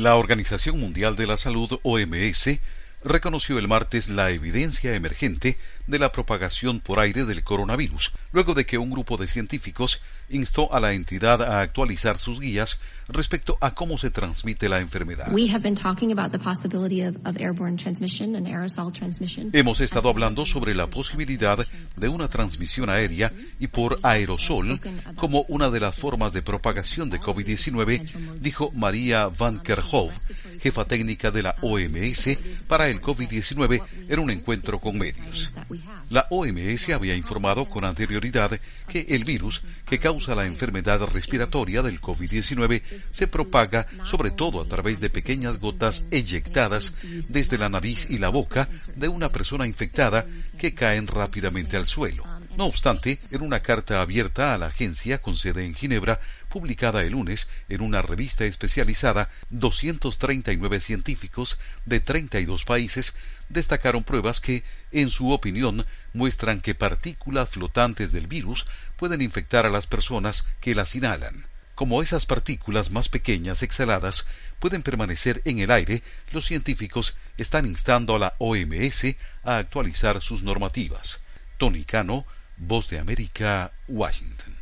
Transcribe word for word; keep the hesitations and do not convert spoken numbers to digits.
La Organización Mundial de la Salud, O M S, reconoció el martes la evidencia emergente de la propagación por aire del coronavirus, luego de que un grupo de científicos instó a la entidad a actualizar sus guías respecto a cómo se transmite la enfermedad. Hemos estado hablando sobre la posibilidad de una transmisión aérea y por aerosol como una de las formas de propagación de COVID diecinueve, dijo Maria Van Kerkhove, jefa técnica de la O M S para el COVID diecinueve, en un encuentro con medios. La O M S había informado con anterioridad que el virus que causa la enfermedad respiratoria del COVID diecinueve se propaga sobre todo a través de pequeñas gotas eyectadas desde la nariz y la boca de una persona infectada que caen rápidamente al suelo. No obstante, en una carta abierta a la agencia con sede en Ginebra, publicada el lunes en una revista especializada, doscientos treinta y nueve científicos de treinta y dos países destacaron pruebas que, en su opinión, muestran que partículas flotantes del virus pueden infectar a las personas que las inhalan. Como esas partículas más pequeñas exhaladas pueden permanecer en el aire, los científicos están instando a la O M S a actualizar sus normativas. Tony Cano, Voz de América, Washington.